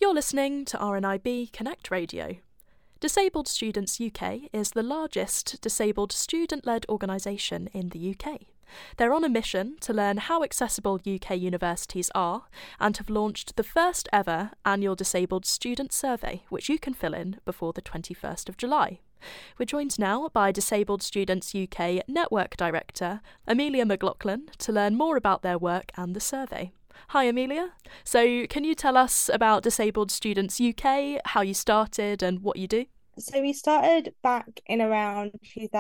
You're listening to RNIB Connect Radio. Disabled Students UK is the largest disabled student-led organisation in the UK. They're on a mission to learn how accessible UK universities are and have launched the first ever annual Disabled Student Survey, which you can fill in before the 21st of July. We're joined now by Disabled Students UK Network Director Amelia McLaughlin to learn more about their work and the survey. Hi Amelia. So can you tell us about Disabled Students UK, how you started and what you do? So we started back in around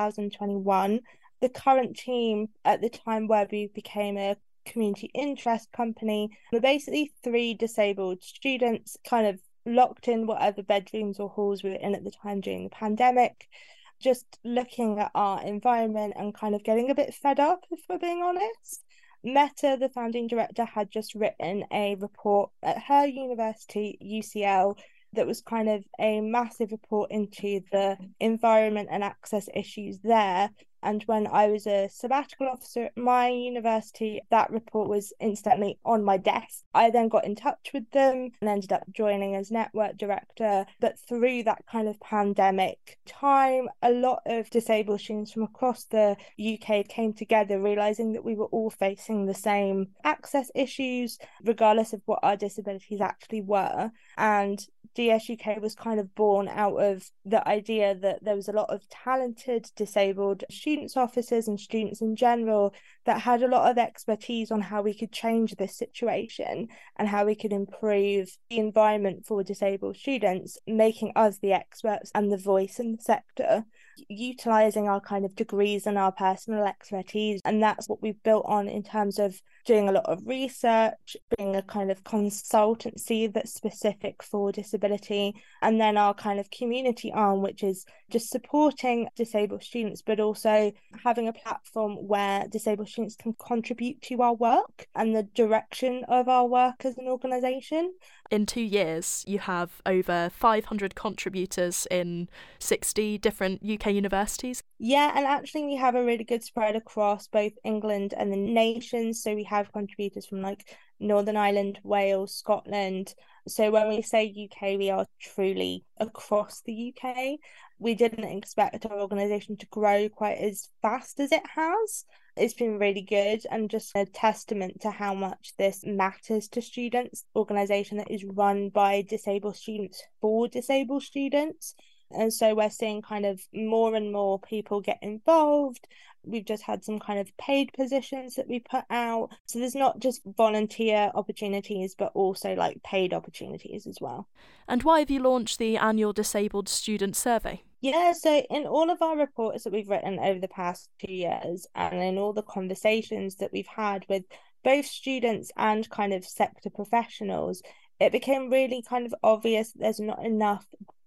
2021. The current team at the time where we became a community interest company were basically 3 disabled students kind of locked in whatever bedrooms or halls we were in at the time during the pandemic, just looking at our environment and kind of getting a bit fed up, if we're being honest. Meta, the founding director, had just written a report at her university, UCL, that was kind of a massive report into the environment and access issues there. And when I was a sabbatical officer at my university, that report was instantly on my desk. I then got in touch with them and ended up joining as network director. But through that kind of pandemic time, a lot of disabled students from across the UK came together, realising that we were all facing the same access issues, regardless of what our disabilities actually were. And DSUK was kind of born out of the idea that there was a lot of talented disabled students officers and students in general that had a lot of expertise on how we could change this situation and how we could improve the environment for disabled students, making us the experts and the voice in the sector, utilising our kind of degrees and our personal expertise. And that's what we've built on in terms of doing a lot of research, being a kind of consultancy that's specific for disability, and then our kind of community arm, which is just supporting disabled students, but also having a platform where disabled students can contribute to our work and the direction of our work as an organisation. In 2 years, you have over 500 contributors in 60 different UK universities. Yeah, and actually we have a really good spread across both England and the nations. So we have contributors from like Northern Ireland, Wales, Scotland. So when we say UK, we are truly across the UK. We didn't expect our organisation to grow quite as fast as it has. It's been really good and just a testament to how much this matters to students. Organisation that is run by disabled students for disabled students. And so we're seeing kind of more and more people get involved. We've just had some kind of paid positions that we put out. So there's not just volunteer opportunities, but also like paid opportunities as well. And why have you launched the annual Disabled Student Survey? Yeah, so in all of our reports that we've written over the past 2 years, and in all the conversations that we've had with both students and kind of sector professionals, it became really kind of obvious that there's not enough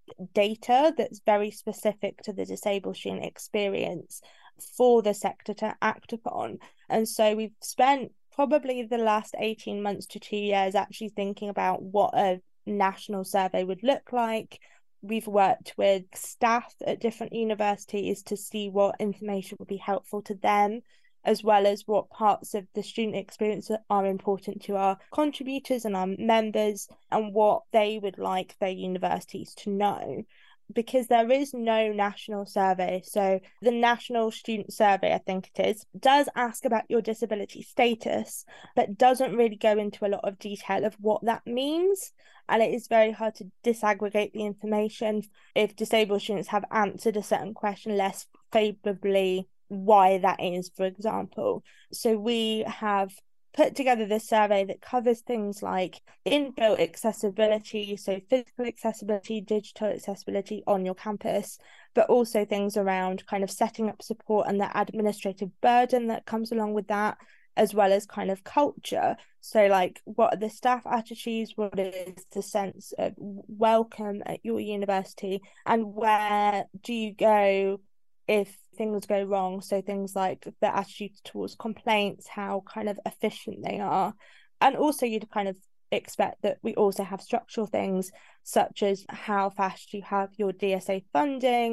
data that's very specific to the disabled student experience for the sector to act upon. And so we've spent probably the last 18 months to 2 years actually thinking about what a national survey would look like. We've worked with staff at different universities to see what information would be helpful to them, as well as what parts of the student experience are important to our contributors and our members, and what they would like their universities to know. Because there is no national survey. So the National Student Survey, I think it is, does ask about your disability status, but doesn't really go into a lot of detail of what that means. And it is very hard to disaggregate the information if disabled students have answered a certain question less favourably, why that is, for example. So we have put together this survey that covers things like inbuilt accessibility, so physical accessibility, digital accessibility on your campus, but also things around kind of setting up support and the administrative burden that comes along with that, as well as kind of culture. So like, what are the staff attitudes, what is the sense of welcome at your university, and where do you go if things go wrong? So things like the attitudes towards complaints, how kind of efficient they are. And also you'd kind of expect that we also have structural things such as how fast you have your DSA funding,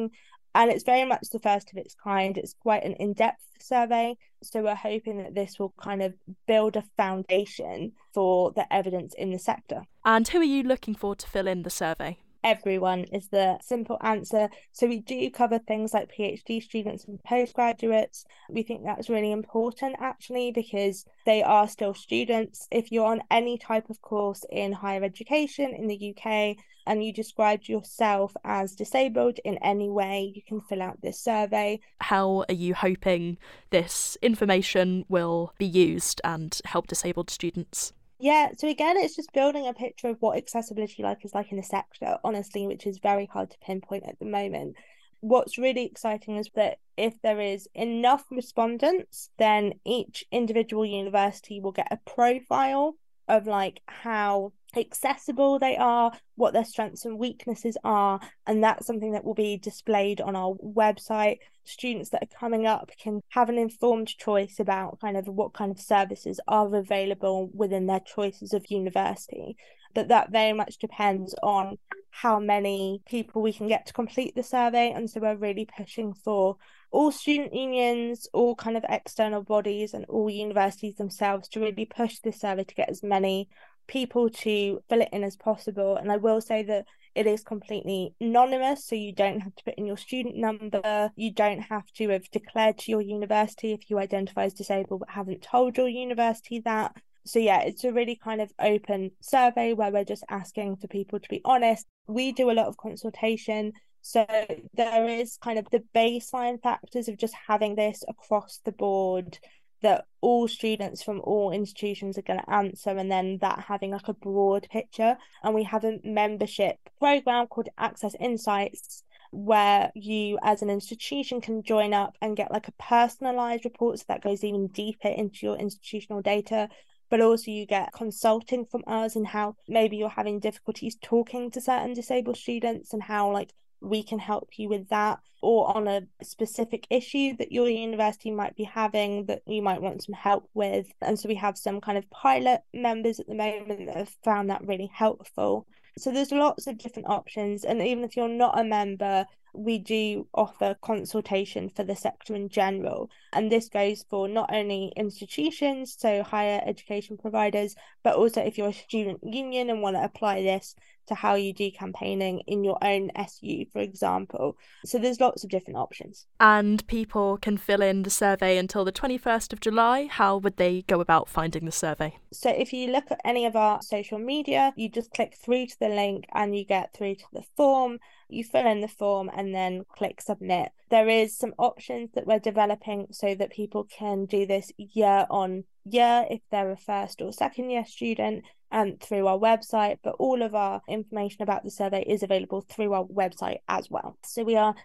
And it's very much the first of its kind. It's quite an in-depth survey. So we're hoping that this will kind of build a foundation for the evidence in the sector. And who are you looking for to fill in the survey? Everyone is the simple answer. So we do cover things like PhD students and postgraduates. We think that's really important actually, because they are still students. If you're on any type of course in higher education in the UK and you described yourself as disabled in any way, you can fill out this survey. How are you hoping this information will be used and help disabled students? Yeah, so again, it's just building a picture of what accessibility is like in the sector, honestly, which is very hard to pinpoint at the moment. What's really exciting is that if there is enough respondents, then each individual university will get a profile of like how accessible they are, what their strengths and weaknesses are, and that's something that will be displayed on our website. Students that are coming up can have an informed choice about kind of what kind of services are available within their choices of university. But that very much depends on how many people we can get to complete the survey. And so we're really pushing for all student unions, all kind of external bodies and all universities themselves to really push this survey to get as many people to fill it in as possible. And I will say that it is completely anonymous, so you don't have to put in your student number. You don't have to have declared to your university if you identify as disabled but haven't told your university that. So yeah, it's a really kind of open survey where we're just asking for people to be honest. We do a lot of consultation. So there is kind of the baseline factors of just having this across the board that all students from all institutions are going to answer, and then that having like a broad picture. And we have a membership program called Access Insights, where you as an institution can join up and get like a personalized report, so that goes even deeper into your institutional data. But also you get consulting from us and how maybe you're having difficulties talking to certain disabled students and how like we can help you with that, or on a specific issue that your university might be having that you might want some help with. And so we have some kind of pilot members at the moment that have found that really helpful. So there's lots of different options. And even if you're not a member, we do offer consultation for the sector in general. And this goes for not only institutions, so higher education providers, but also if you're a student union and want to apply this to how you do campaigning in your own SU, for example. So there's lots of different options. And people can fill in the survey until the 21st of July. How would they go about finding the survey? So if you look at any of our social media, you just click through to the link and you get through to the form. You fill in the form and then click submit. There is some options that we're developing so that people can do this year on year if they're a first or second year student, and through our website, but all of our information about the survey is available through our website as well. So we are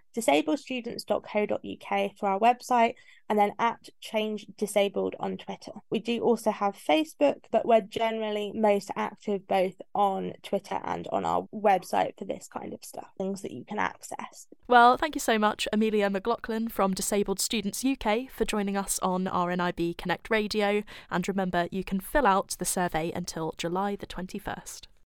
disabledstudents.co.uk for our website, and then at Change Disabled on Twitter. We do also have Facebook, but we're generally most active both on Twitter and on our website for this kind of stuff, things that you can access. Well, thank you so much, Amelia McLaughlin from Disabled Students UK, for joining us on RNIB Connect Radio. And remember, you can fill out the survey until July the 21st.